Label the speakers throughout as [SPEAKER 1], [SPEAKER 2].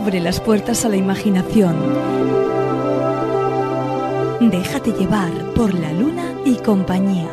[SPEAKER 1] abre las puertas a la imaginación. Déjate llevar por la luna y compañía.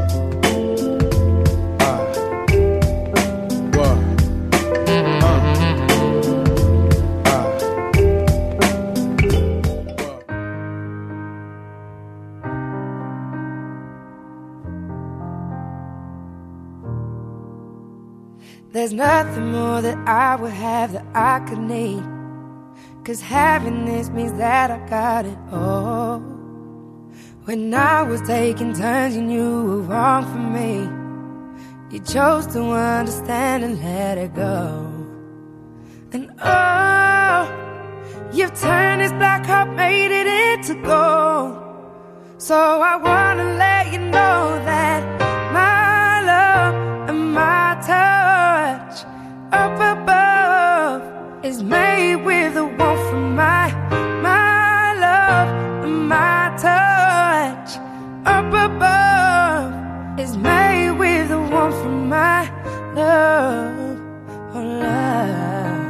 [SPEAKER 2] There's nothing more that I would have that I could need, 'cause having this means that I got it all. When I was taking turns, you knew were wrong for me. You chose to understand and let it go. And oh, you've turned this black heart, made it into gold. So I wanna let you know that my love and my touch up above is made with the warmth from my love and my touch up above is made with the warmth from my love, oh love.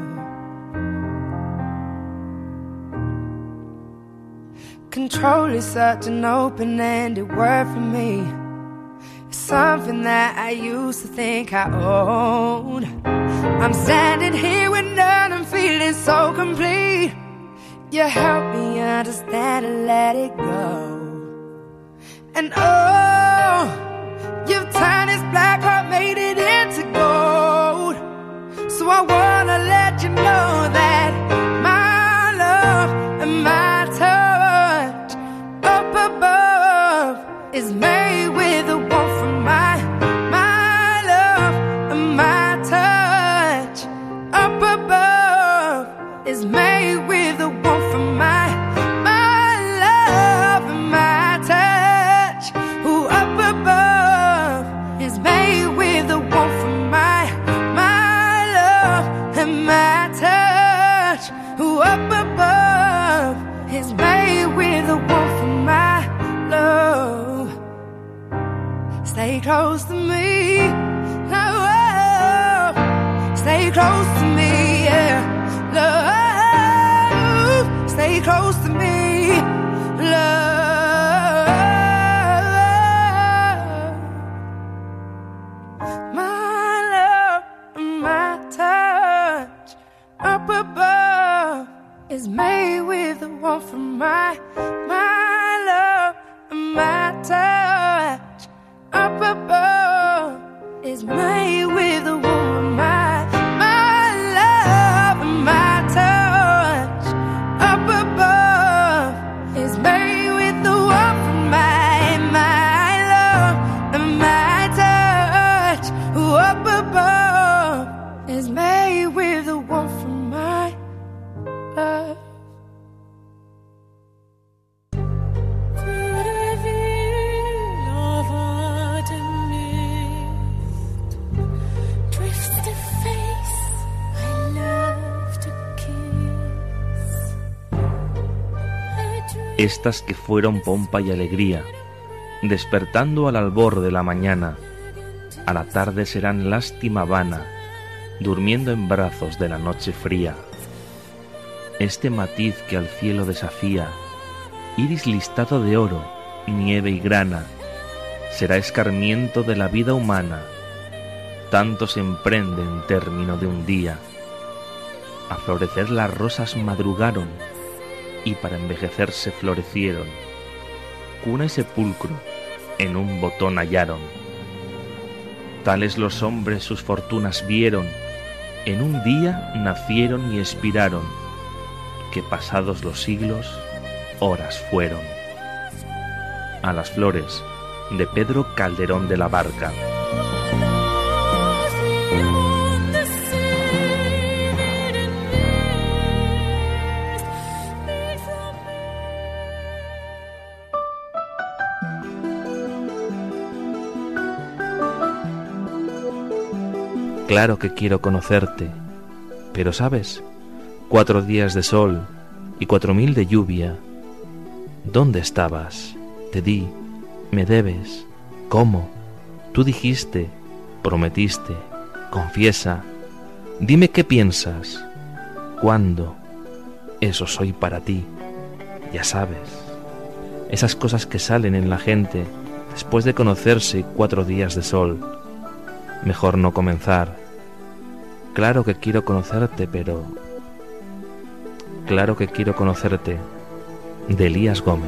[SPEAKER 2] Control is such an open-ended word for me. Something that I used to think I owned. I'm standing here with none and feeling so complete. You help me understand and let it go. And oh, you've turned this black heart, made it into gold. So I wanna let you know that my love and my touch up above is made with the warmth from my love and my touch up above is made with the warmth from my love and my touch. Who up above is made with the warmth from my love and my touch. Who up above is made with the warmth from my love. Stay close to me, love. Stay close to me, yeah, love. Stay close to me, love. My love, my touch up above is made with the warmth from my love, my touch up above is made with the warmth of my love, my touch up above is made with the warmth of my love, and my touch up above is made with the warmth of my love.
[SPEAKER 3] Estas que fueron pompa y alegría, despertando al albor de la mañana, a la tarde serán lástima vana, durmiendo en brazos de la noche fría. Este matiz que al cielo desafía, iris listado de oro, nieve y grana, será escarmiento de la vida humana. Tanto se emprende en término de un día. A florecer las rosas madrugaron, y para envejecerse florecieron. Cuna y sepulcro en un botón hallaron. Tales los hombres sus fortunas vieron, en un día nacieron y expiraron, que pasados los siglos, horas fueron. A las flores, de Pedro Calderón de la Barca. Claro que quiero conocerte, pero ¿sabes? 4 días de sol y 4000 de lluvia. ¿Dónde estabas? Te di, me debes. ¿Cómo? Tú dijiste, prometiste, confiesa. Dime qué piensas. cuándo. Eso soy para ti, ya sabes. Esas cosas que salen en la gente después de conocerse 4 días de sol. Mejor no comenzar. Claro que quiero conocerte, pero... Claro que quiero conocerte. De Elías Gómez.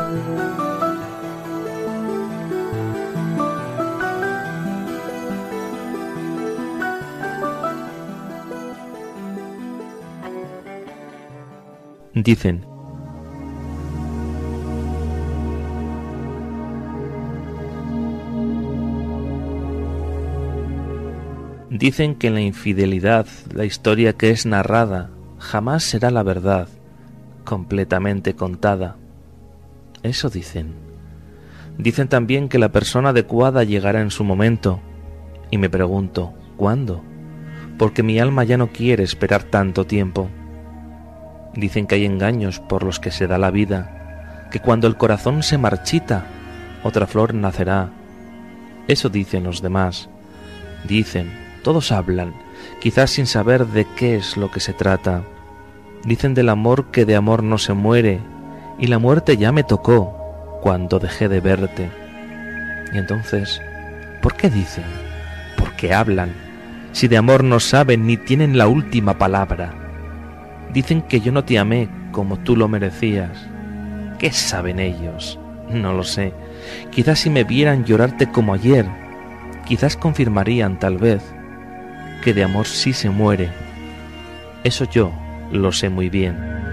[SPEAKER 3] Dicen que en la infidelidad la historia que es narrada jamás será la verdad, completamente contada. Eso dicen. Dicen también que la persona adecuada llegará en su momento. Y me pregunto, ¿cuándo? Porque mi alma ya no quiere esperar tanto tiempo. Dicen que hay engaños por los que se da la vida, que cuando el corazón se marchita, otra flor nacerá. Eso dicen los demás. Dicen, todos hablan, quizás sin saber de qué es lo que se trata. Dicen del amor que de amor no se muere, y la muerte ya me tocó cuando dejé de verte. Y entonces, ¿por qué dicen? ¿Por qué hablan? Si de amor no saben ni tienen la última palabra. Dicen que yo no te amé como tú lo merecías. ¿Qué saben ellos? No lo sé. Quizás si me vieran llorarte como ayer, quizás confirmarían tal vez que de amor sí se muere. Eso yo lo sé muy bien.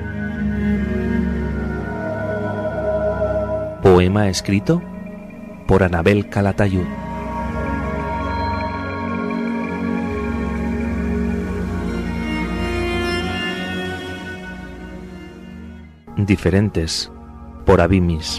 [SPEAKER 3] Poema escrito por Anabel Calatayud. Diferentes por Abimis.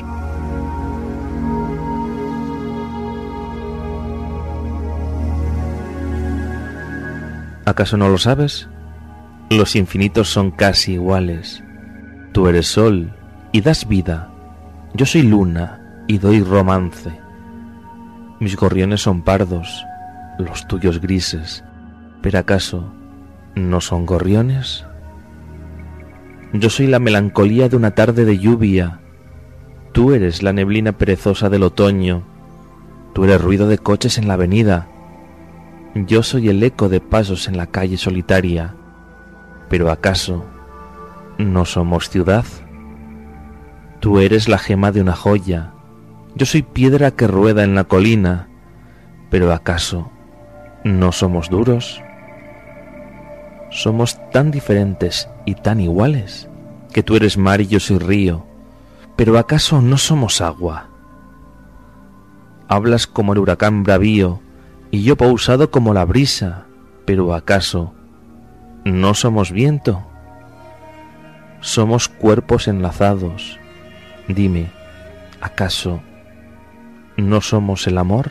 [SPEAKER 3] ¿Acaso no lo sabes? Los infinitos son casi iguales. Tú eres sol y das vida. Yo soy luna y doy romance. Mis gorriones son pardos, los tuyos grises. ¿Pero acaso no son gorriones? Yo soy la melancolía de una tarde de lluvia. Tú eres la neblina perezosa del otoño. Tú eres ruido de coches en la avenida. Yo soy el eco de pasos en la calle solitaria. ¿Pero acaso no somos ciudad? Tú eres la gema de una joya. Yo soy piedra que rueda en la colina. ¿Pero acaso no somos duros? Somos tan diferentes y tan iguales, que tú eres mar y yo soy río. ¿Pero acaso no somos agua? Hablas como el huracán bravío, y yo pausado como la brisa. ¿Pero acaso no somos viento? Somos cuerpos enlazados. Dime, ¿acaso no somos el amor?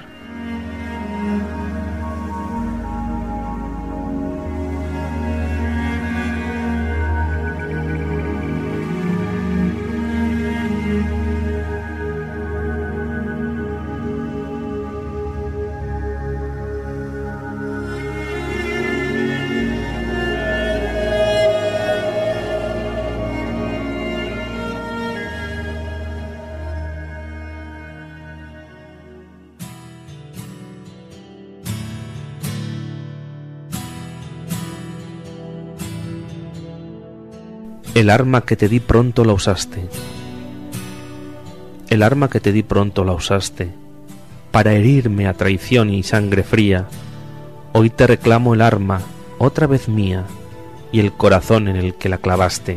[SPEAKER 3] El arma que te di pronto la usaste. El arma que te di pronto la usaste, para herirme a traición y sangre fría. Hoy te reclamo el arma, otra vez mía, y el corazón en el que la clavaste.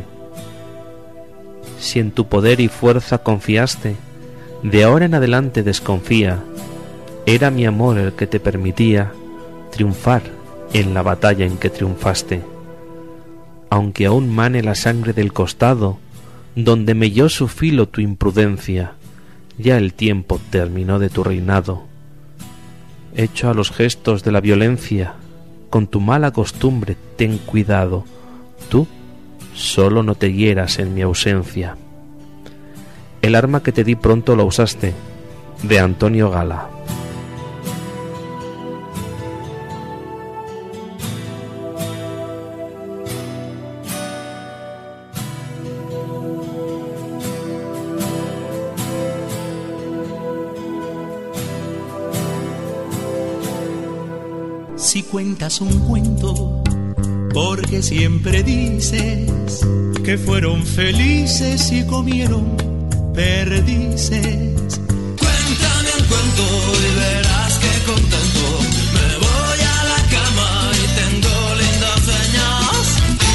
[SPEAKER 3] Si en tu poder y fuerza confiaste, de ahora en adelante desconfía. Era mi amor el que te permitía triunfar en la batalla en que triunfaste. Aunque aún mane la sangre del costado, donde melló su filo tu imprudencia, ya el tiempo terminó de tu reinado. Hecho a los gestos de la violencia, con tu mala costumbre ten cuidado, tú solo no te hieras en mi ausencia. El arma que te di pronto la usaste, de Antonio Gala.
[SPEAKER 4] si cuentas un cuento, porque siempre dices que fueron felices y comieron perdices. Cuéntame un cuento y verás que contento me voy a la cama y tengo lindas señas.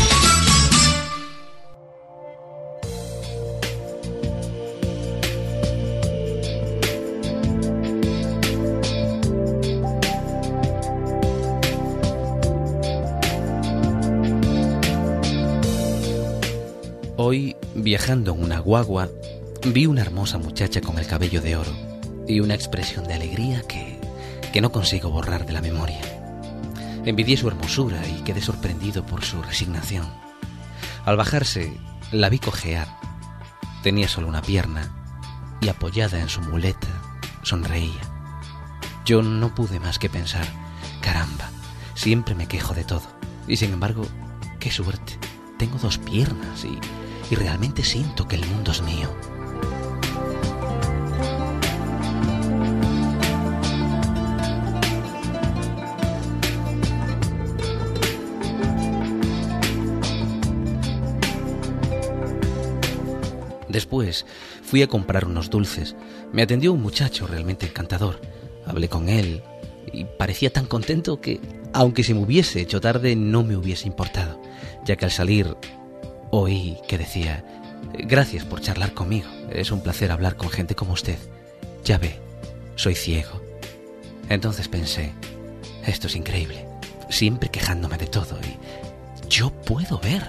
[SPEAKER 5] Hoy, viajando en una guagua, vi una hermosa muchacha con el cabello de oro y una expresión de alegría que no consigo borrar de la memoria. Envidié su hermosura y quedé sorprendido por su resignación. Al bajarse, la vi cojear. Tenía solo una pierna y apoyada en su muleta, sonreía. Yo no pude más que pensar, caramba, siempre me quejo de todo. Y sin embargo, qué suerte, tengo 2 piernas y realmente siento que el mundo es mío. Después fui a comprar unos dulces. Me atendió un muchacho realmente encantador. Hablé con él y parecía tan contento que, aunque se me hubiese hecho tarde, no me hubiese importado, ya que al salir oí que decía: gracias por charlar conmigo, es un placer hablar con gente como usted. Ya ve, soy ciego. Entonces pensé, esto es increíble, siempre quejándome de todo y yo puedo ver.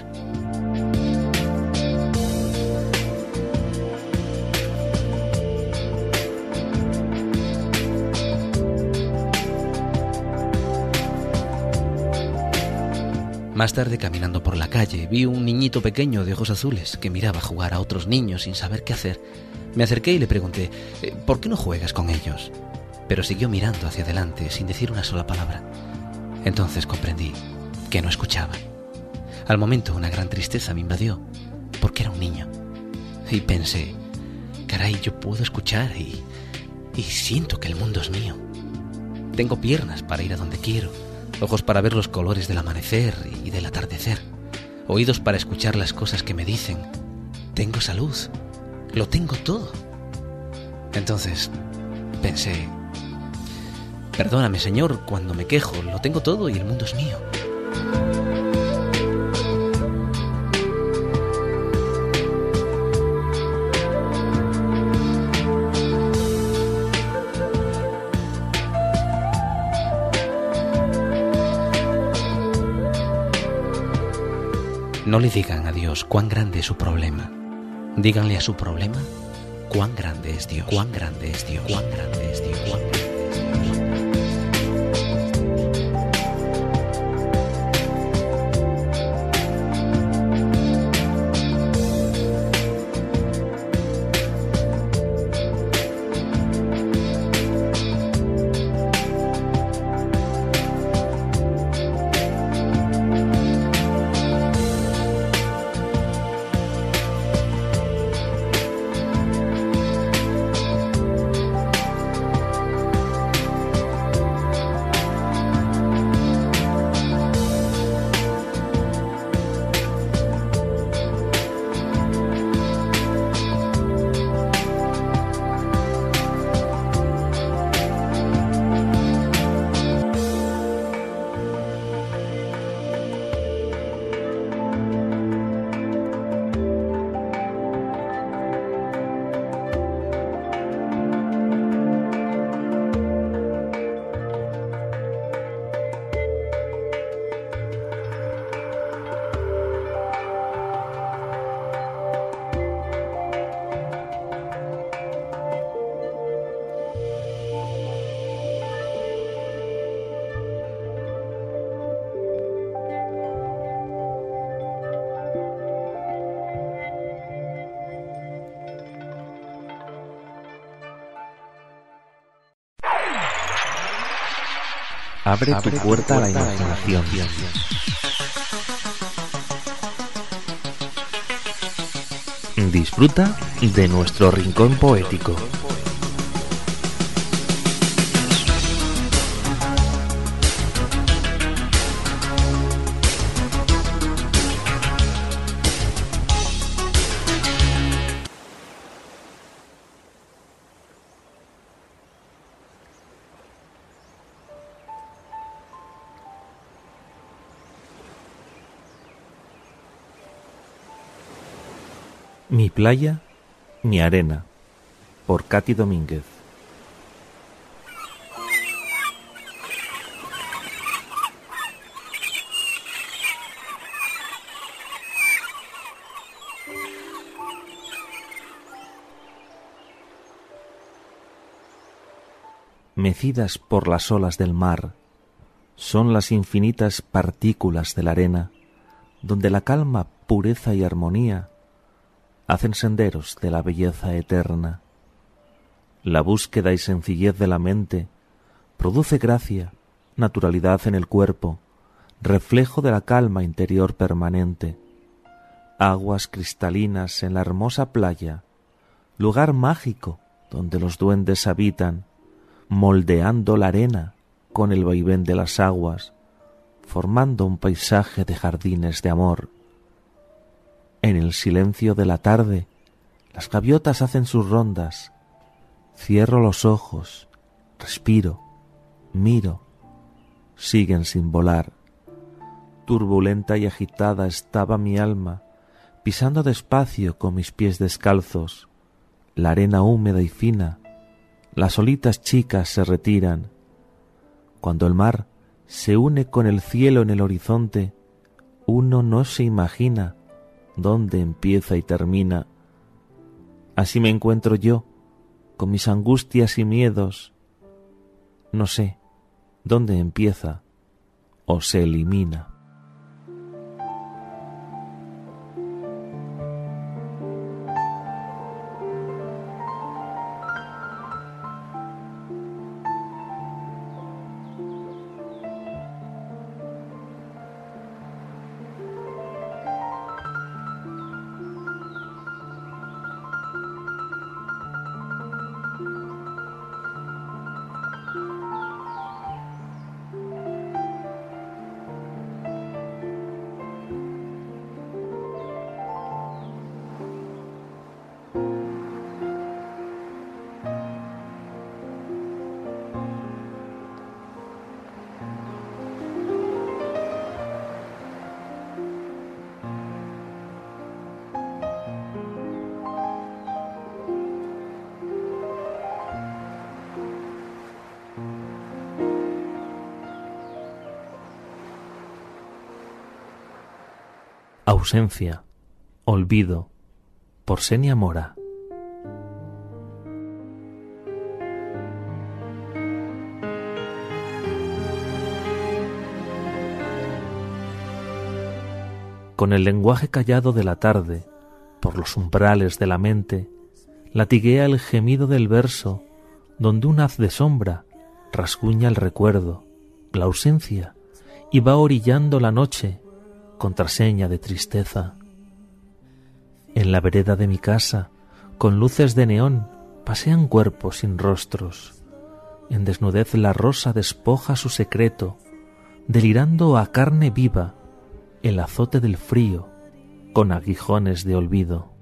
[SPEAKER 5] Más tarde, caminando por la calle, vi un niñito pequeño de ojos azules que miraba jugar a otros niños sin saber qué hacer. Me acerqué y le pregunté, ¿por qué no juegas con ellos? Pero siguió mirando hacia adelante sin decir una sola palabra. Entonces comprendí que no escuchaba. Al momento una gran tristeza me invadió, porque era un niño. Y pensé, caray, yo puedo escuchar y siento que el mundo es mío. Tengo piernas para ir a donde quiero, ojos para ver los colores del amanecer y del atardecer, oídos para escuchar las cosas que me dicen. Tengo salud, lo tengo todo. Entonces pensé, perdóname, Señor, cuando me quejo, lo tengo todo y el mundo es mío. No le digan a Dios cuán grande es su problema. Díganle a su problema cuán grande es Dios. Cuán grande es Dios. Cuán grande es Dios. Cuán grande es Dios.
[SPEAKER 3] Abre tu puerta a la imaginación. Disfruta de nuestro rincón poético. Mi playa, mi arena, por Katy Domínguez. Mecidas por las olas del mar, son las infinitas partículas de la arena, donde la calma, pureza y armonía hacen senderos de la belleza eterna. La búsqueda y sencillez de la mente produce gracia, naturalidad en el cuerpo, reflejo de la calma interior permanente. Aguas cristalinas en la hermosa playa, lugar mágico donde los duendes habitan, moldeando la arena con el vaivén de las aguas, formando un paisaje de jardines de amor. En el silencio de la tarde, las gaviotas hacen sus rondas. Cierro los ojos, respiro, miro, siguen sin volar. Turbulenta y agitada estaba mi alma, pisando despacio con mis pies descalzos, la arena húmeda y fina. Las olitas chicas se retiran. Cuando el mar se une con el cielo en el horizonte, uno no se imagina dónde empieza y termina. Así me encuentro yo, con mis angustias y miedos. No sé dónde empieza o se elimina. Ausencia, olvido, por Senia Mora. Con el lenguaje callado de la tarde, por los umbrales de la mente, latiguea el gemido del verso, donde un haz de sombra rasguña el recuerdo, la ausencia, y va orillando la noche, contraseña de tristeza. En la vereda de mi casa, con luces de neón, pasean cuerpos sin rostros. En desnudez la rosa despoja su secreto, delirando a carne viva el azote del frío con aguijones de olvido.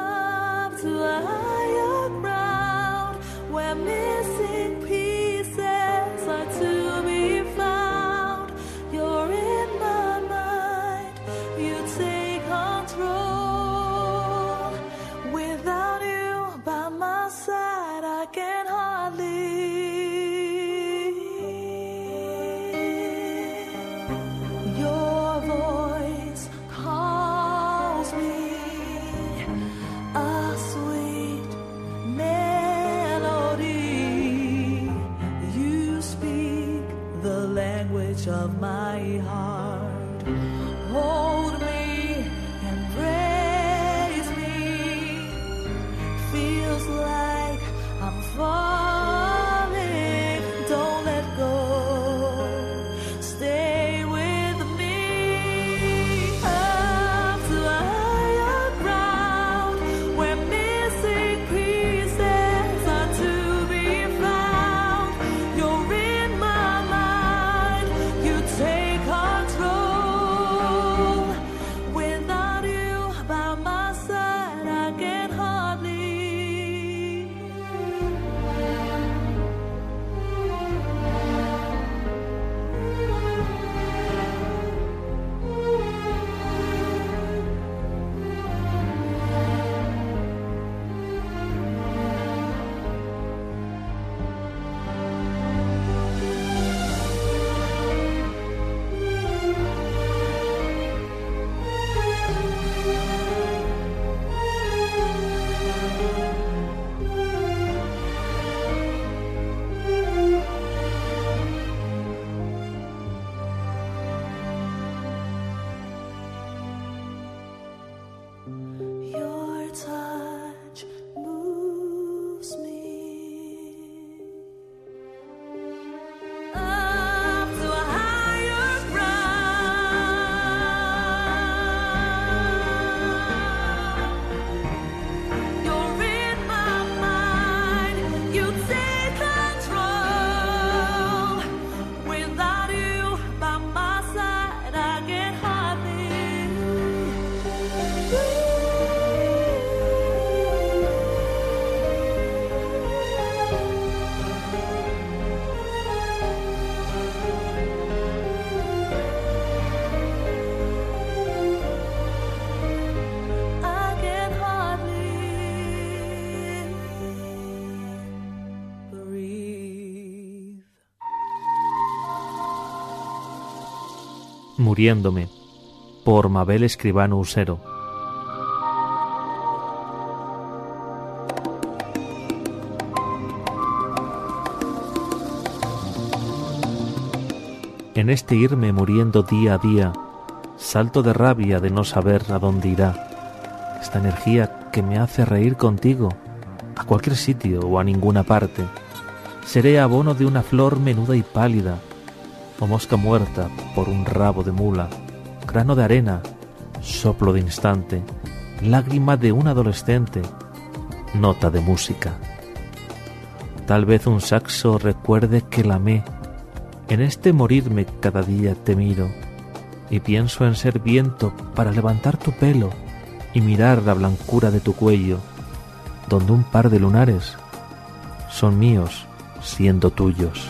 [SPEAKER 6] Of my heart, hold me, embrace me, feels like I'm falling, don't let go, stay with me, up to higher ground, where missing pieces are to be found, you're in my mind, you take control.
[SPEAKER 7] Muriéndome, por Mabel Escribano Usero. En este irme muriendo día a día, salto de rabia de no saber a dónde irá esta energía que me hace reír contigo, a cualquier sitio o a ninguna parte. Seré abono de una flor menuda y pálida, o mosca muerta por un rabo de mula, grano de arena, soplo de instante, lágrima de un adolescente, nota de música. Tal vez un saxo recuerde que la amé. En este morirme cada día te miro y pienso en ser viento para levantar tu pelo y mirar la blancura de tu cuello, donde un par de lunares son míos siendo tuyos.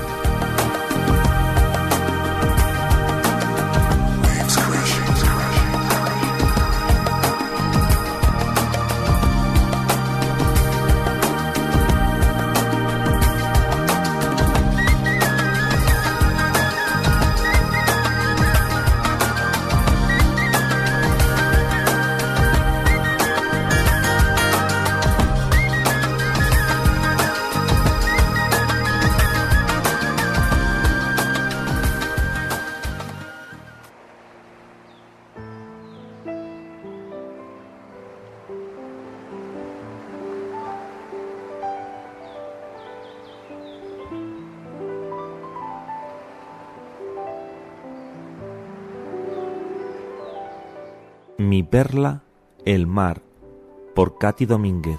[SPEAKER 7] Mi perla, el mar, por Katy Domínguez.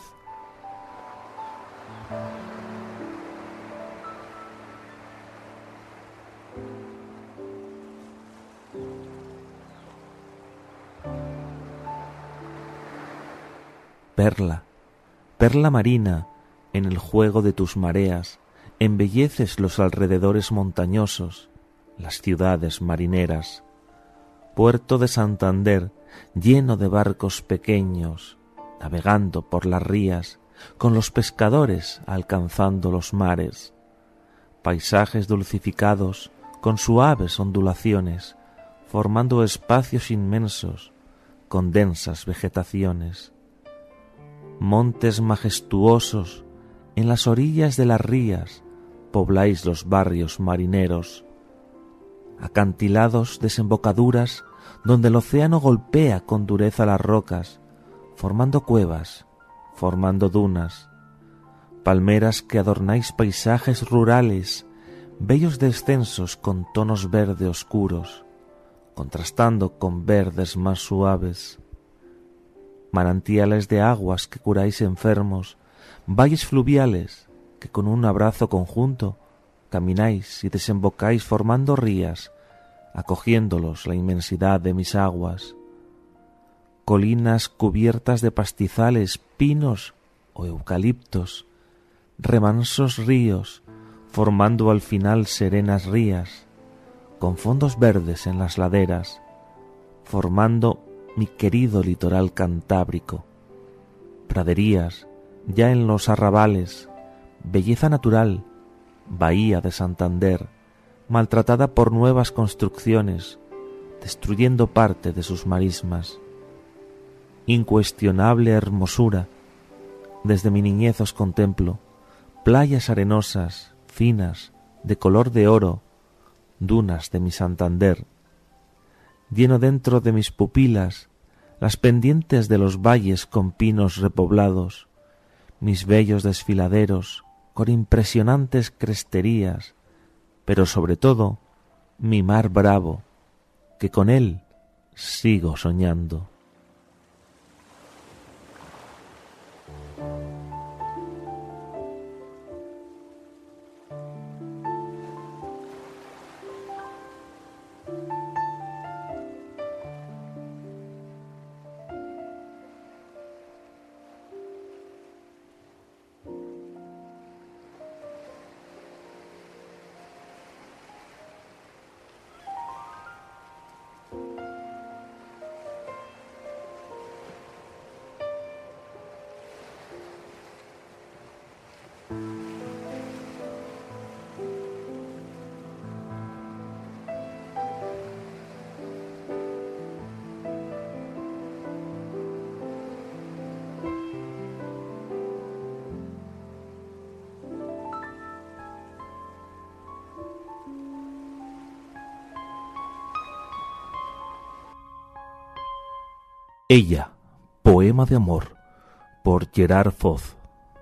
[SPEAKER 7] Perla, perla marina, en el juego de tus mareas, embelleces los alrededores montañosos, las ciudades marineras. Puerto de Santander, lleno de barcos pequeños, navegando por las rías, con los pescadores alcanzando los mares. Paisajes dulcificados, con suaves ondulaciones, formando espacios inmensos, con densas vegetaciones. Montes majestuosos, en las orillas de las rías, pobláis los barrios marineros. Acantilados desembocaduras, donde el océano golpea con dureza las rocas, formando cuevas, formando dunas, palmeras que adornáis paisajes rurales, bellos descensos con tonos verde oscuros, contrastando con verdes más suaves, manantiales de aguas que curáis enfermos, valles fluviales que con un abrazo conjunto camináis y desembocáis formando rías, acogiéndolos la inmensidad de mis aguas. Colinas cubiertas de pastizales, pinos o eucaliptos, remansos ríos, formando al final serenas rías, con fondos verdes en las laderas, formando mi querido litoral cantábrico. Praderías, ya en los arrabales, belleza natural, bahía de Santander, maltratada por nuevas construcciones, destruyendo parte de sus marismas. Incuestionable hermosura, desde mi niñez os contemplo, playas arenosas, finas, de color de oro, dunas de mi Santander. Lleno dentro de mis pupilas las pendientes de los valles con pinos repoblados, mis bellos desfiladeros con impresionantes cresterías, pero sobre todo mi mar bravo, que con él sigo soñando. Ella, poema de amor, por Gerard Foz.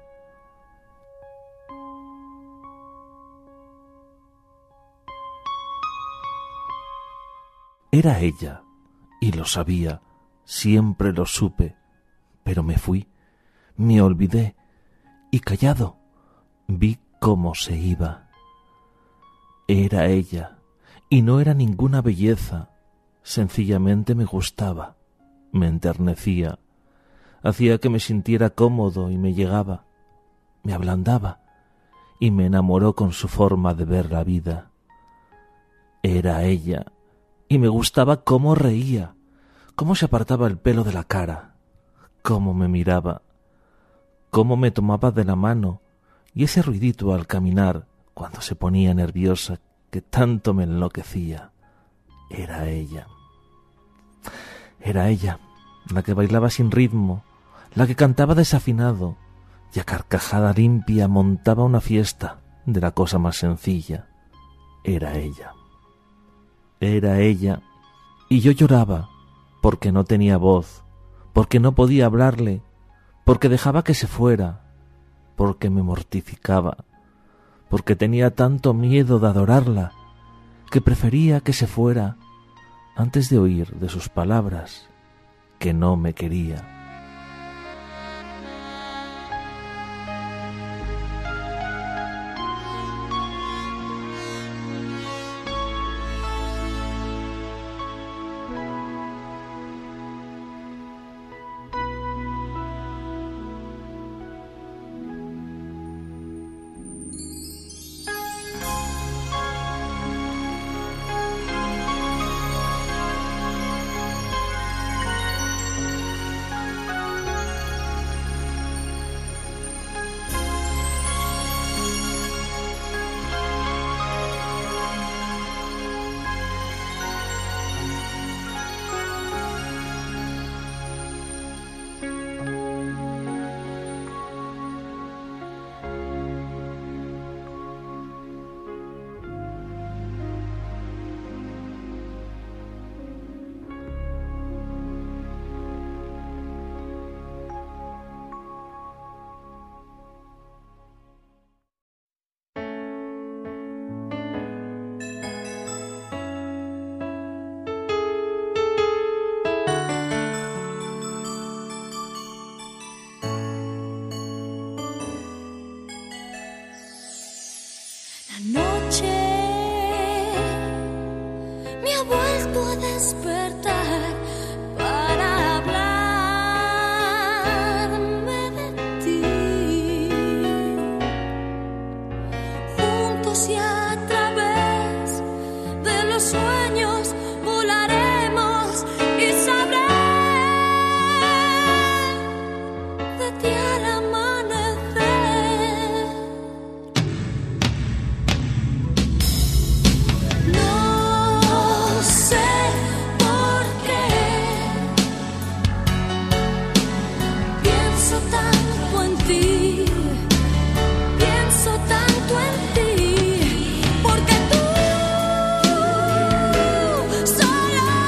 [SPEAKER 7] Era ella, y lo sabía, siempre lo supe, pero me fui, me olvidé, y callado vi cómo se iba. Era ella, y no era ninguna belleza, sencillamente me gustaba, me enternecía, hacía que me sintiera cómodo y me llegaba, me ablandaba, y me enamoró con su forma de ver la vida. Era ella, y me gustaba cómo reía, cómo se apartaba el pelo de la cara, cómo me miraba, cómo me tomaba de la mano, y ese ruidito al caminar cuando se ponía nerviosa que tanto me enloquecía. Era ella. Era ella, la que bailaba sin ritmo, la que cantaba desafinado, y a carcajada limpia montaba una fiesta de la cosa más sencilla. Era ella. Era ella, y yo lloraba, porque no tenía voz, porque no podía hablarle, porque dejaba que se fuera, porque me mortificaba, porque tenía tanto miedo de adorarla, que prefería que se fuera antes de oír de sus palabras que no me quería.
[SPEAKER 6] Me ha vuelto a despertar para hablarme de ti. Juntos y a través de los sueños volaremos y sabré de ti al amanecer. No sé por qué pienso tanto en ti, pienso tanto en ti, porque tú solo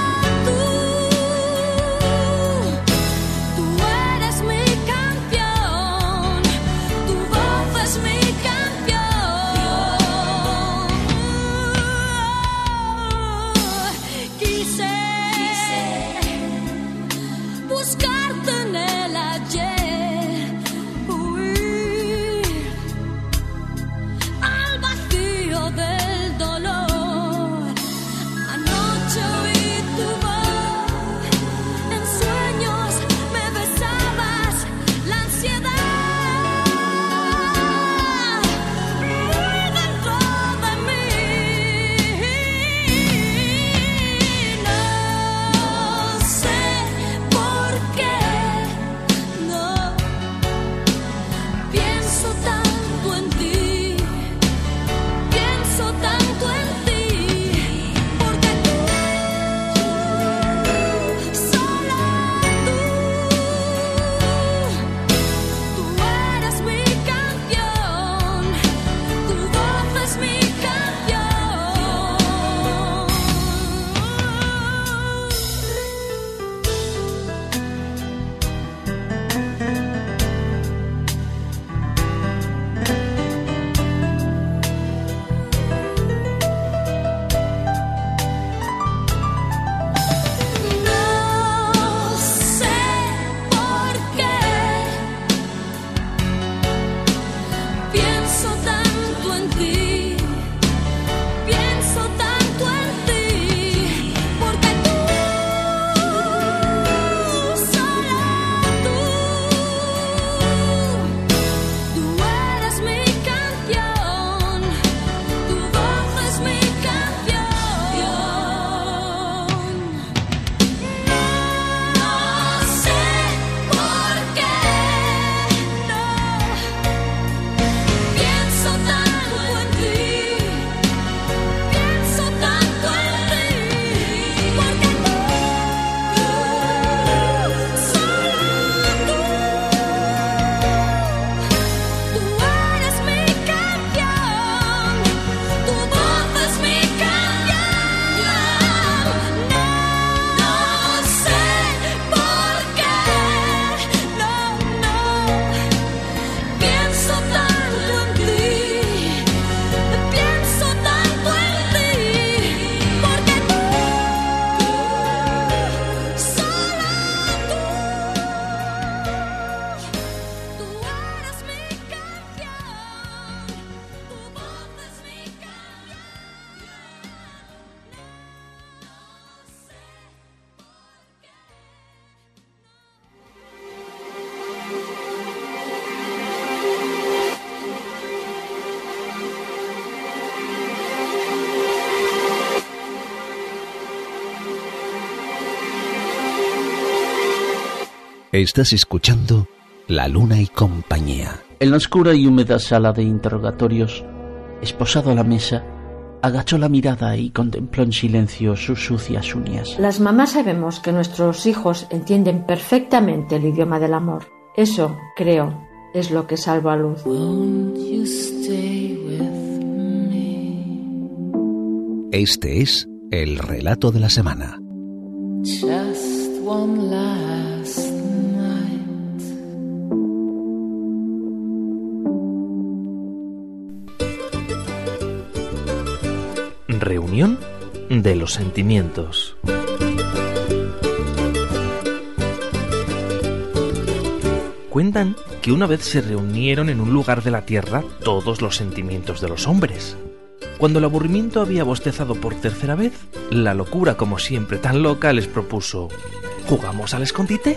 [SPEAKER 5] Estás escuchando La Luna y Compañía.
[SPEAKER 8] En la oscura y húmeda sala de interrogatorios, esposado a la mesa, agachó la mirada y contempló en silencio sus sucias uñas.
[SPEAKER 9] Las mamás sabemos que nuestros hijos entienden perfectamente el idioma del amor. Eso, creo, es lo que salva a Luz.
[SPEAKER 5] Este es el relato de la semana.
[SPEAKER 6] Just one last night.
[SPEAKER 3] Reunión de los sentimientos. Cuentan que una vez se reunieron en un lugar de la tierra todos los sentimientos de los hombres. Cuando el aburrimiento había bostezado por tercera vez, la locura, como siempre tan loca, les propuso: ¿jugamos al escondite?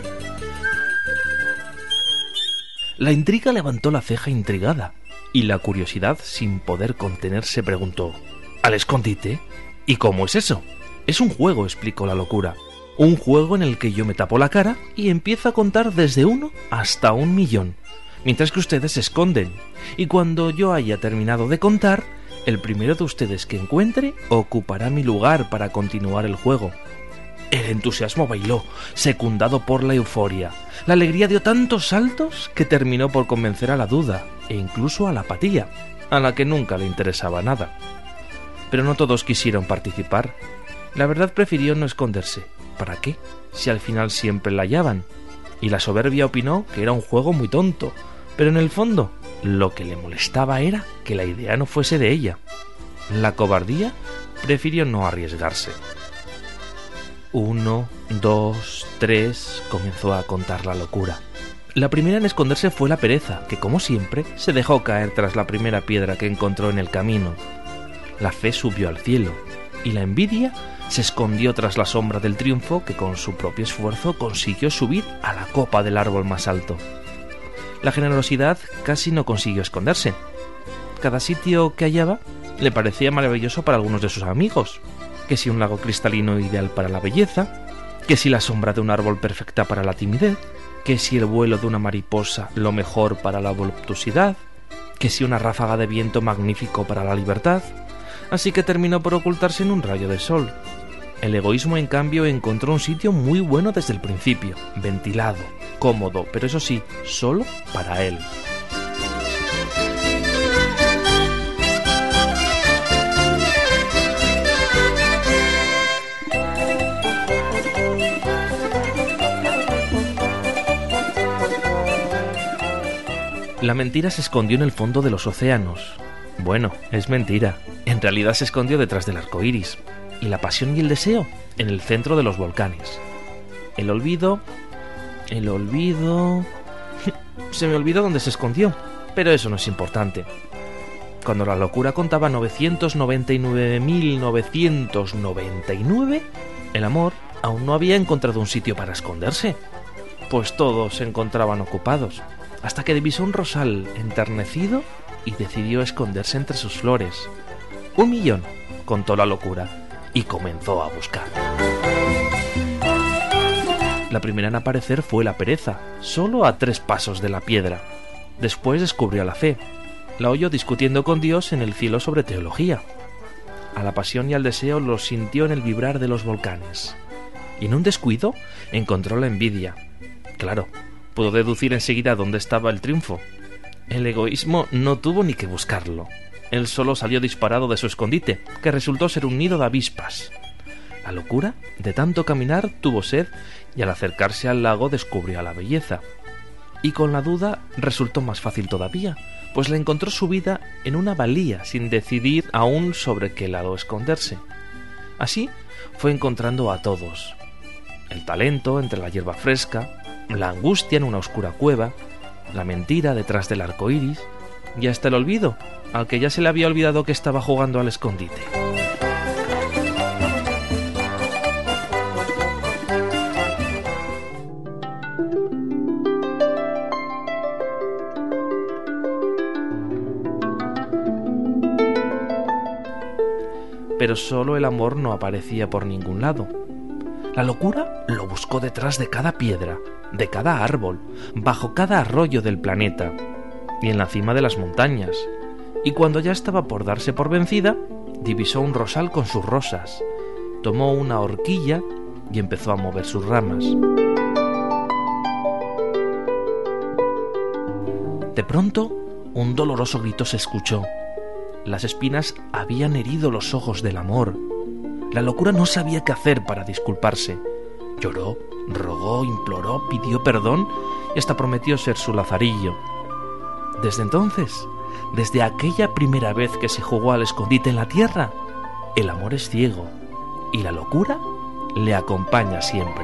[SPEAKER 3] La intriga levantó la ceja intrigada, y la curiosidad, sin poder contenerse, preguntó: ¿al escondite? ¿Y cómo es eso? Es un juego, explicó la locura. Un juego en el que yo me tapo la cara y empiezo a contar desde 1 hasta 1.000.000, mientras que ustedes se esconden. Y cuando yo haya terminado de contar, el primero de ustedes que encuentre ocupará mi lugar para continuar el juego. El entusiasmo bailó, secundado por la euforia. La alegría dio tantos saltos que terminó por convencer a la duda e incluso a la apatía, a la que nunca le interesaba nada. Pero no todos quisieron participar. La verdad prefirió no esconderse. ¿Para qué? Si al final siempre la hallaban. Y la soberbia opinó que era un juego muy tonto, pero en el fondo lo que le molestaba era que la idea no fuese de ella. La cobardía prefirió no arriesgarse. 1, 2, 3, comenzó a contar la locura. La primera en esconderse fue la pereza, que como siempre se dejó caer tras la primera piedra que encontró en el camino. La fe subió al cielo, y la envidia se escondió tras la sombra del triunfo que con su propio esfuerzo consiguió subir a la copa del árbol más alto. La generosidad casi no consiguió esconderse. Cada sitio que hallaba le parecía maravilloso para algunos de sus amigos, que si un lago cristalino ideal para la belleza, que si la sombra de un árbol perfecta para la timidez, que si el vuelo de una mariposa lo mejor para la voluptuosidad, que si una ráfaga de viento magnífico para la libertad. Así que terminó por ocultarse en un rayo de sol. El egoísmo, en cambio, encontró un sitio muy bueno desde el principio, ventilado, cómodo, pero eso sí, solo para él. La mentira se escondió en el fondo de los océanos. Bueno, es mentira. En realidad se escondió detrás del arco iris. Y la pasión y el deseo en el centro de los volcanes. El olvido... Se me olvidó dónde se escondió, pero eso no es importante. Cuando la locura contaba 999.999, el amor aún no había encontrado un sitio para esconderse, pues todos se encontraban ocupados, hasta que divisó un rosal enternecido y decidió esconderse entre sus flores. 1.000.000, contó la locura, y comenzó a buscar. La primera en aparecer fue la pereza, solo a 3 pasos de la piedra. Después descubrió a la fe. La oyó discutiendo con Dios en el cielo sobre teología. A la pasión y al deseo los sintió en el vibrar de los volcanes. Y en un descuido encontró la envidia. Claro, pudo deducir enseguida dónde estaba el triunfo. El egoísmo no tuvo ni que buscarlo. Él solo salió disparado de su escondite, que resultó ser un nido de avispas. La locura, de tanto caminar, tuvo sed y al acercarse al lago descubrió la belleza. Y con la duda resultó más fácil todavía, pues la encontró subida en una balía sin decidir aún sobre qué lado esconderse. Así fue encontrando a todos. El talento entre la hierba fresca, la angustia en una oscura cueva, la mentira detrás del arco iris y hasta el olvido, al que ya se le había olvidado que estaba jugando al escondite. Pero solo el amor no aparecía por ningún lado. La locura lo buscó detrás de cada piedra, de cada árbol, bajo cada arroyo del planeta y en la cima de las montañas. Y cuando ya estaba por darse por vencida, divisó un rosal con sus rosas, tomó una horquilla y empezó a mover sus ramas. De pronto, un doloroso grito se escuchó. Las espinas habían herido los ojos del amor. La locura no sabía qué hacer para disculparse. Lloró, rogó, imploró, pidió perdón y hasta prometió ser su lazarillo. Desde entonces, desde aquella primera vez que se jugó al escondite en la tierra, el amor es ciego y la locura le acompaña siempre.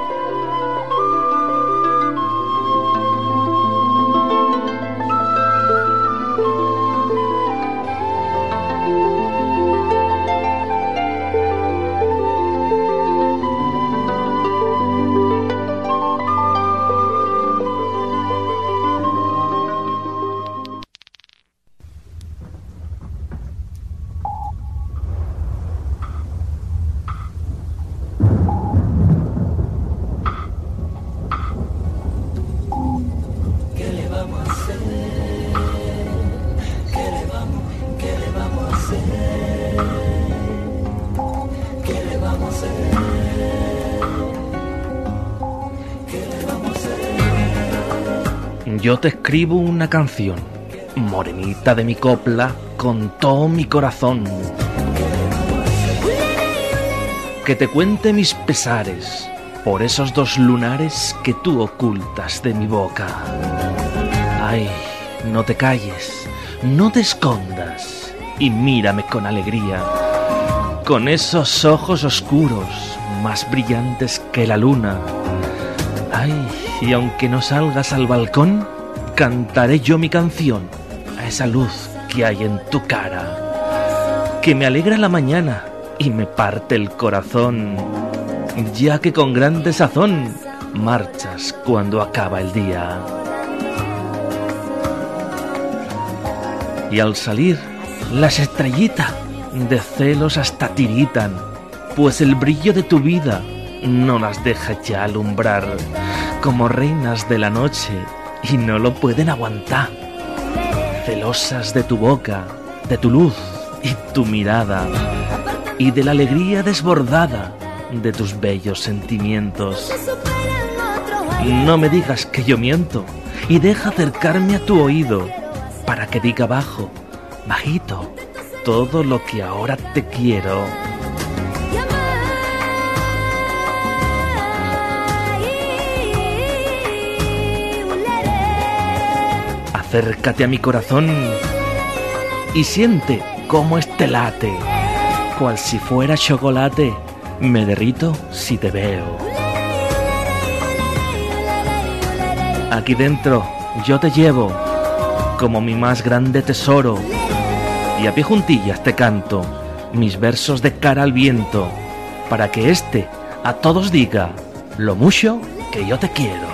[SPEAKER 3] Yo te escribo una canción, morenita de mi copla, con todo mi corazón. Que te cuente mis pesares por esos 2 lunares que tú ocultas de mi boca. Ay, no te calles, no te escondas y mírame con alegría, con esos ojos oscuros, más brillantes que la luna. Ay, y aunque no salgas al balcón, cantaré yo mi canción a esa luz que hay en tu cara, que me alegra la mañana y me parte el corazón, ya que con gran desazón marchas cuando acaba el día. Y al salir, las estrellitas de celos hasta tiritan, pues el brillo de tu vida no las deja ya alumbrar, como reinas de la noche, y no lo pueden aguantar, celosas de tu boca, de tu luz y tu mirada, y de la alegría desbordada de tus bellos sentimientos. No me digas que yo miento, y deja acercarme a tu oído, para que diga bajo, bajito, todo lo que ahora te quiero. Acércate a mi corazón y siente cómo este late, cual si fuera chocolate, me derrito si te veo. Aquí dentro yo te llevo como mi más grande tesoro, y a pie juntillas te canto mis versos de cara al viento, para que éste a todos diga lo mucho que yo te quiero.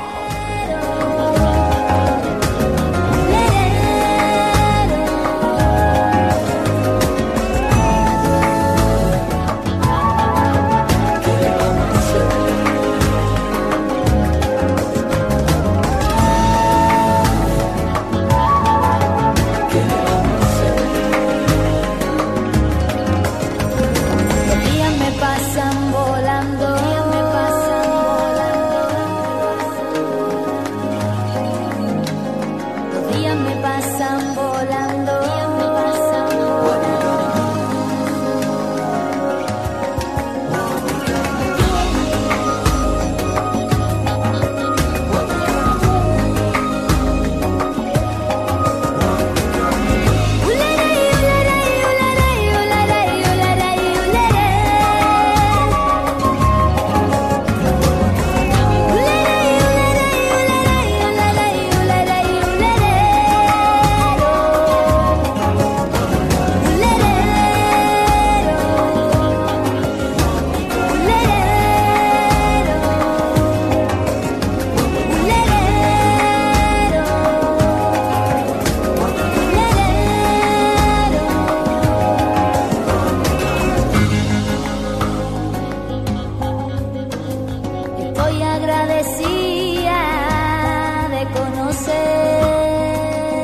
[SPEAKER 6] poesía de conocer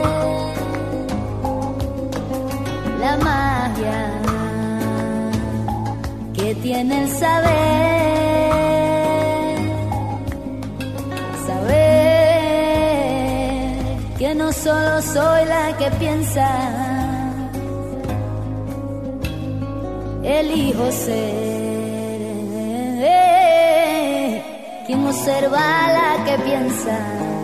[SPEAKER 6] la magia que tiene el saber que no solo soy la que piensa, elijo ser quien observa a la que piensa.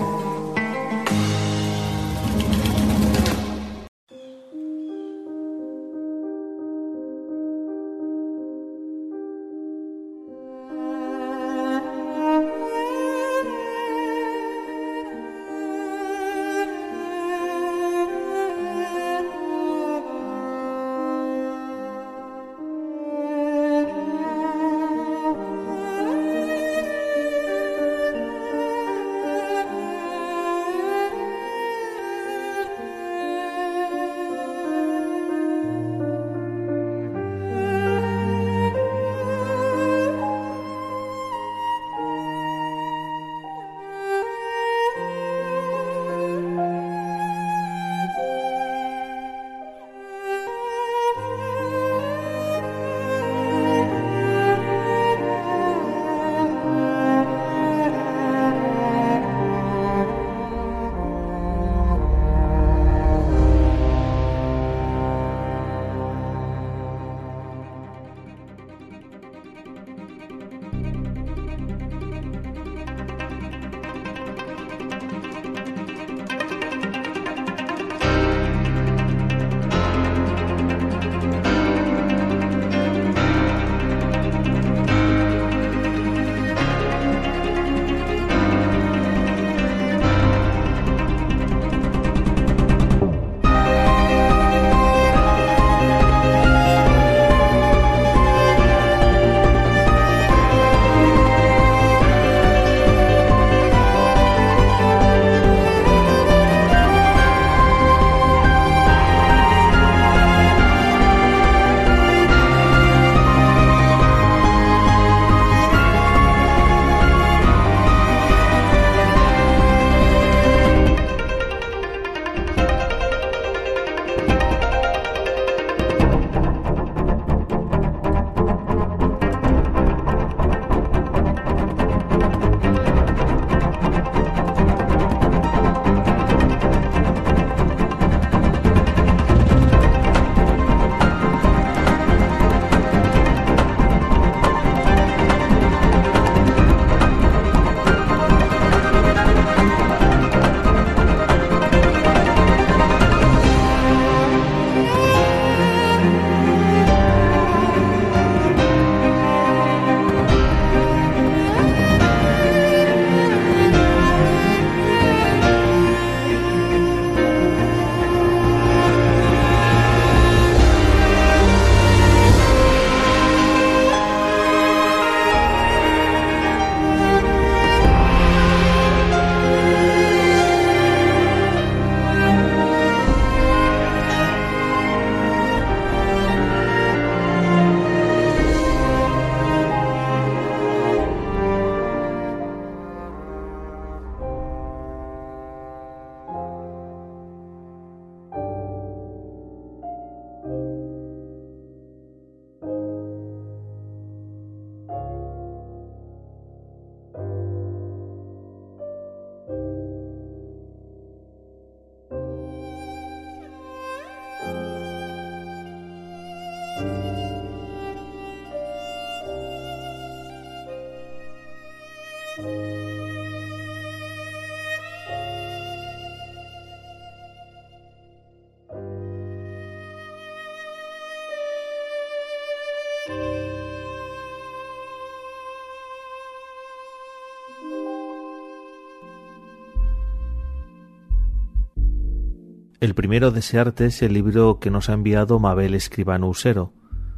[SPEAKER 7] El primero desearte es el libro que nos ha enviado Mabel Escribano Usero.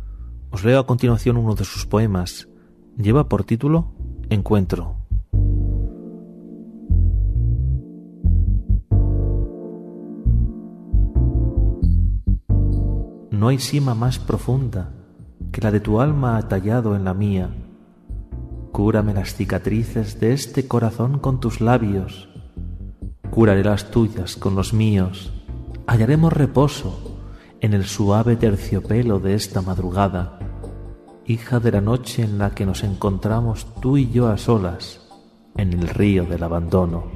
[SPEAKER 7] Os leo a continuación uno de sus poemas. Lleva por título Encuentro. No hay sima más profunda que la de tu alma ha tallado en la mía. Cúrame las cicatrices de este corazón con tus labios, curaré las tuyas con los míos, hallaremos reposo en el suave terciopelo de esta madrugada, hija de la noche en la que nos encontramos tú y yo a solas en el río del abandono.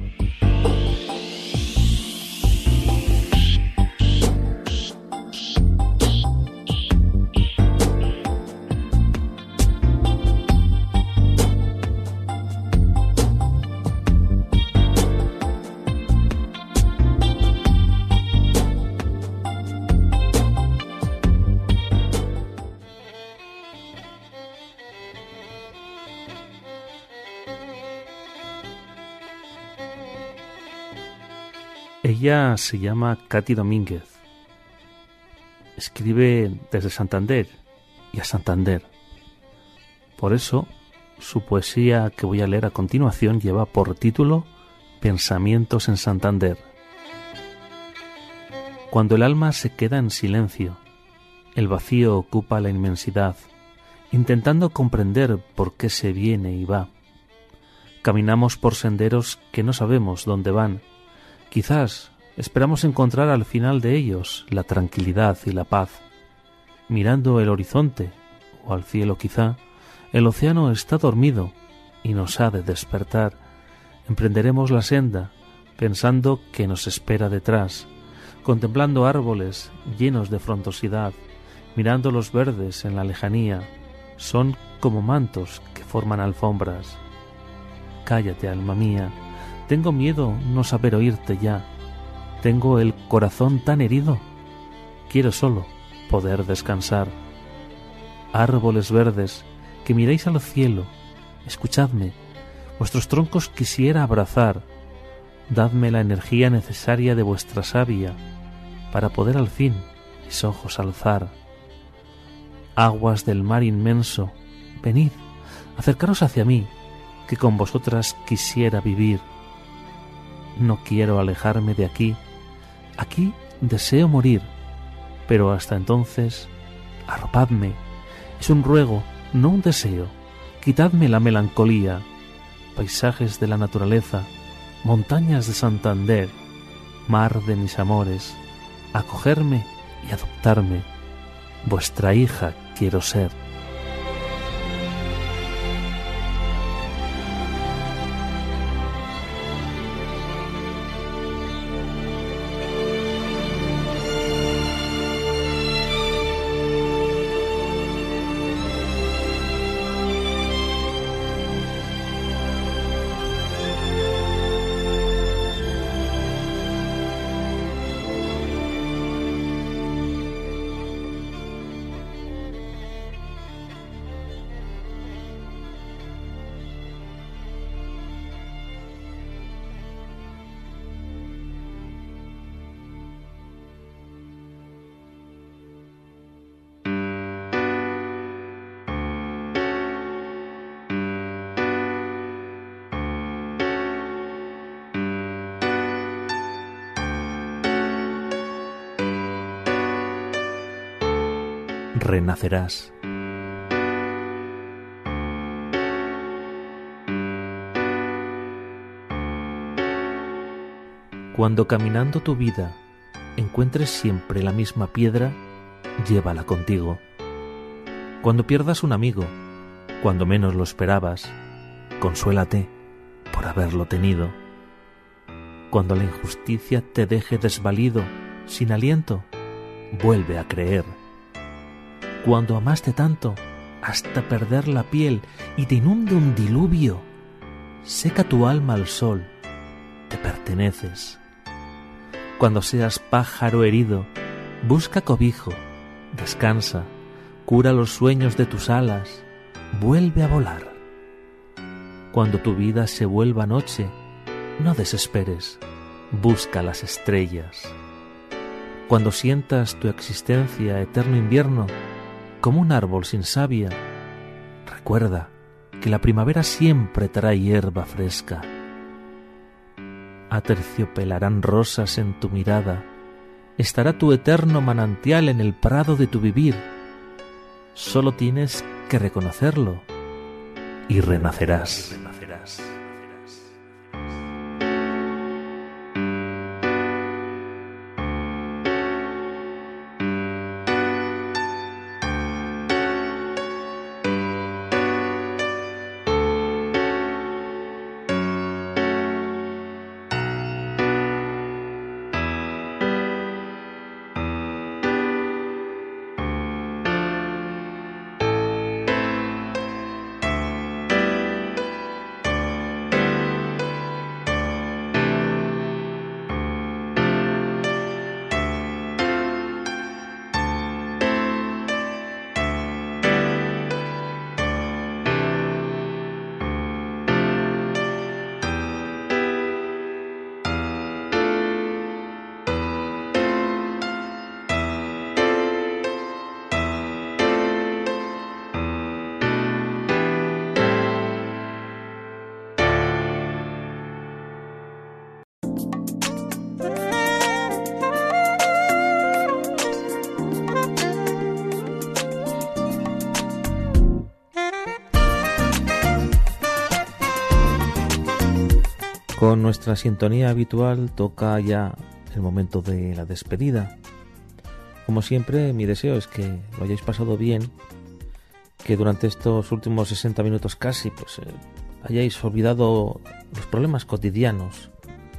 [SPEAKER 7] Ella se llama Katy Domínguez. Escribe desde Santander y a Santander. Por eso, su poesía que voy a leer a continuación lleva por título Pensamientos en Santander. Cuando el alma se queda en silencio, el vacío ocupa la inmensidad, intentando comprender por qué se viene y va. Caminamos por senderos que no sabemos dónde van. Quizás esperamos encontrar al final de ellos la tranquilidad y la paz. Mirando el horizonte, o al cielo quizá, el océano está dormido y nos ha de despertar. Emprenderemos la senda, pensando que nos espera detrás, contemplando árboles llenos de frondosidad, mirando los verdes en la lejanía. Son como mantos que forman alfombras. Cállate, alma mía. Tengo miedo no saber oírte ya. Tengo el corazón tan herido. Quiero solo poder descansar. Árboles verdes, que miráis al cielo, escuchadme. Vuestros troncos quisiera abrazar. Dadme la energía necesaria de vuestra savia para poder al fin mis ojos alzar. Aguas del mar inmenso, venid, acercaros hacia mí, que con vosotras quisiera vivir. No quiero alejarme de aquí. Aquí deseo morir, pero hasta entonces, arropadme. Es un ruego, no un deseo. Quitadme la melancolía. Paisajes de la naturaleza, montañas de Santander, mar de mis amores, acogerme y adoptarme. Vuestra hija quiero ser. Renacerás. Cuando caminando tu vida encuentres siempre la misma piedra, llévala contigo. Cuando pierdas un amigo, cuando menos lo esperabas, consuélate por haberlo tenido. Cuando la injusticia te deje desvalido, sin aliento, vuelve a creer. Cuando amaste tanto hasta perder la piel y te inunde un diluvio, seca tu alma al sol, te perteneces. Cuando seas pájaro herido, busca cobijo, descansa, cura los sueños de tus alas, vuelve a volar. Cuando tu vida se vuelva noche, no desesperes, busca las estrellas. Cuando sientas tu existencia eterno invierno, como un árbol sin savia, recuerda que la primavera siempre trae hierba fresca. Aterciopelarán rosas en tu mirada, estará tu eterno manantial en el prado de tu vivir. Solo tienes que reconocerlo y renacerás. Con nuestra sintonía habitual toca ya el momento de la despedida. Como siempre, mi deseo es que lo hayáis pasado bien, que durante estos últimos 60 minutos casi hayáis olvidado los problemas cotidianos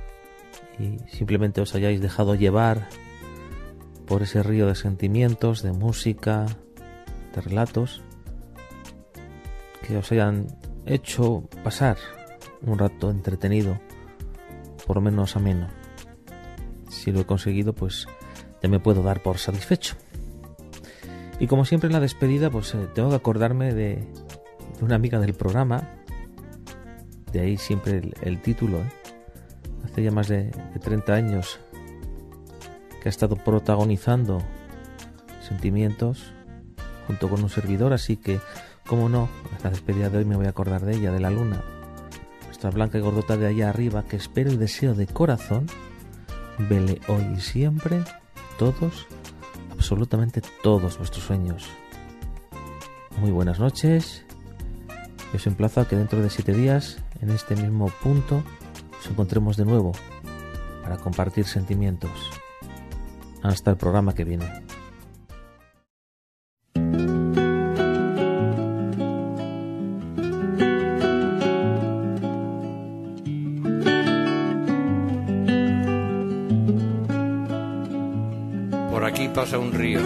[SPEAKER 7] y simplemente os hayáis dejado llevar por ese río de sentimientos, de música, de relatos, que os hayan hecho pasar un rato entretenido, por lo menos ameno. Si lo he conseguido, pues ya me puedo dar por satisfecho. Y como siempre en la despedida, tengo que acordarme de una amiga del programa, de ahí siempre el título, hace ya más de 30 años que ha estado protagonizando Sentimientos junto con un servidor, así que, como no, en la despedida de hoy me voy a acordar de ella, de la Luna, nuestra blanca y gordota de allá arriba, que espero y deseo de corazón vele hoy y siempre todos, absolutamente todos vuestros sueños. Muy buenas noches. Y os emplazo a que dentro de 7 días, en este mismo punto, nos encontremos de nuevo para compartir sentimientos. Hasta el programa que viene.
[SPEAKER 10] Por aquí pasa un río.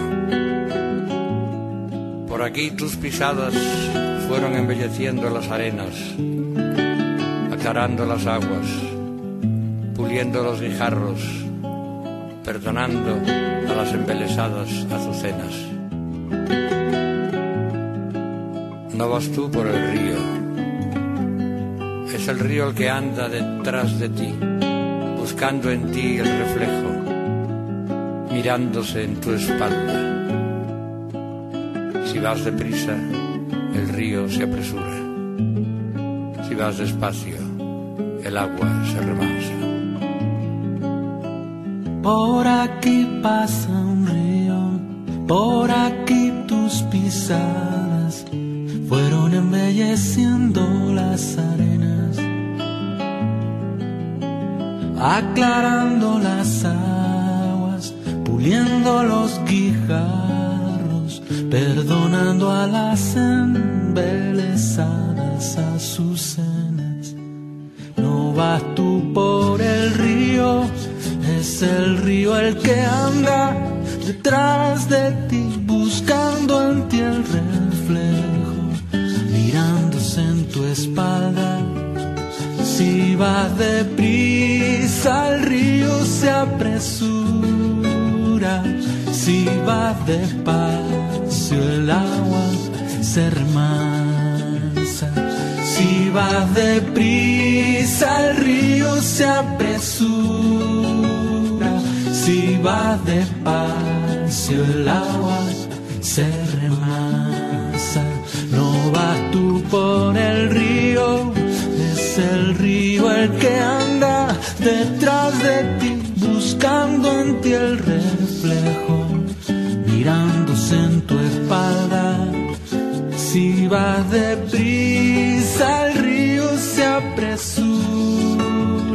[SPEAKER 10] Por aquí tus pisadas fueron embelleciendo las arenas, aclarando las aguas, puliendo los guijarros, perdonando a las embelesadas azucenas. No vas tú por el río, es el río el que anda detrás de ti, buscando en ti el reflejo, mirándose en tu espalda. Si vas deprisa, el río se apresura. Si vas despacio, el agua se remansa.
[SPEAKER 4] Por aquí pasa un río, por aquí tus pisadas fueron embelleciendo las arenas, aclarando las aguas, puliendo los guijarros, perdonando a las embelesadas azucenas. No vas tú por el río, es el río el que anda detrás de ti, buscando en ti el reflejo, mirándose en tu espalda. Si vas deprisa, el río se apresura. Si vas despacio, el agua se remansa. Si vas deprisa, el río se apresura. Si vas despacio, el agua se remansa. No vas tú por el río, es el río el que anda detrás de ti, buscando en ti el reflejo, mirándose en tu espalda. Si vas deprisa,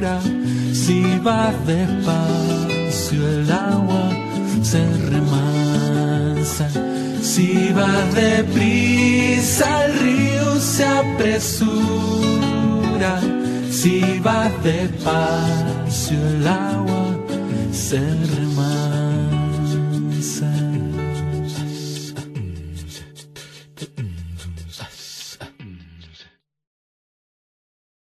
[SPEAKER 4] Si vas despacio el agua se remansa. Si vas deprisa el río se apresura. Si vas despacio el agua se remansa.